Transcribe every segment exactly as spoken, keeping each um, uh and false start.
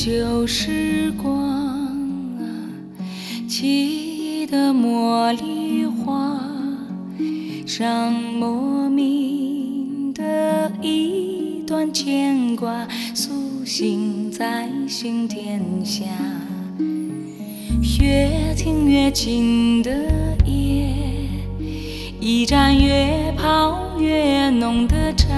旧时光啊，记忆的茉莉花，让莫名的一段牵挂苏醒在心田下。越听越近的夜，一盏越泡越浓的茶，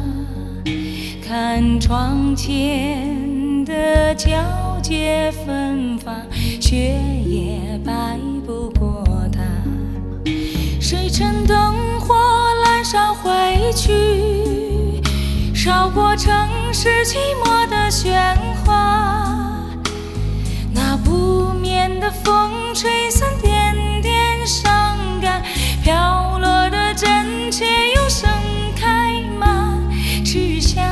看窗前的皎洁芬芳，雪也白不过它。谁趁灯火阑珊回去，绕过城市寂寞的喧哗。那不眠的风吹散点点伤感，飘落的真切又盛开满枝香。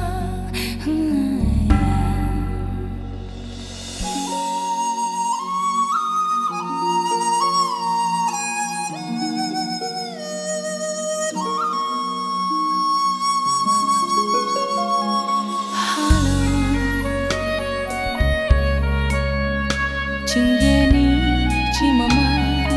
今夜你寂寞吗？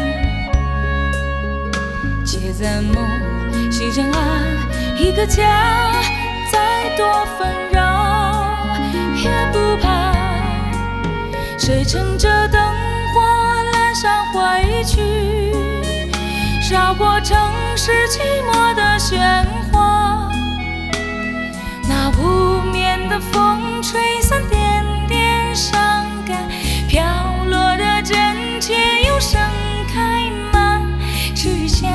且怎么心上安一个家，再多纷扰也不怕。谁趁着灯火阑珊回去，绕过城市寂寞的喧哗。那不眠的风吹散点点伤感，飘落的真切又盛开满枝香。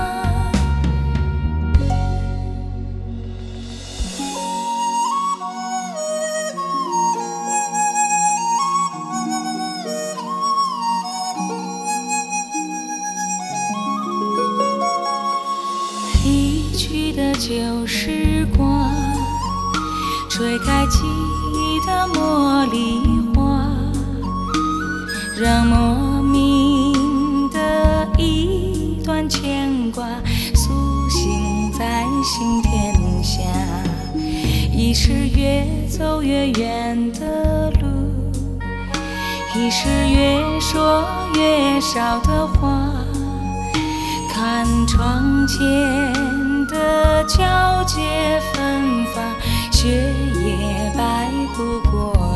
离去的旧时光，吹开记忆的茉莉花，让莫名的一段牵挂苏醒在心田下。已是越走越远的路，已是越说越少的话，看窗前的皎洁芬芳，雪也白不过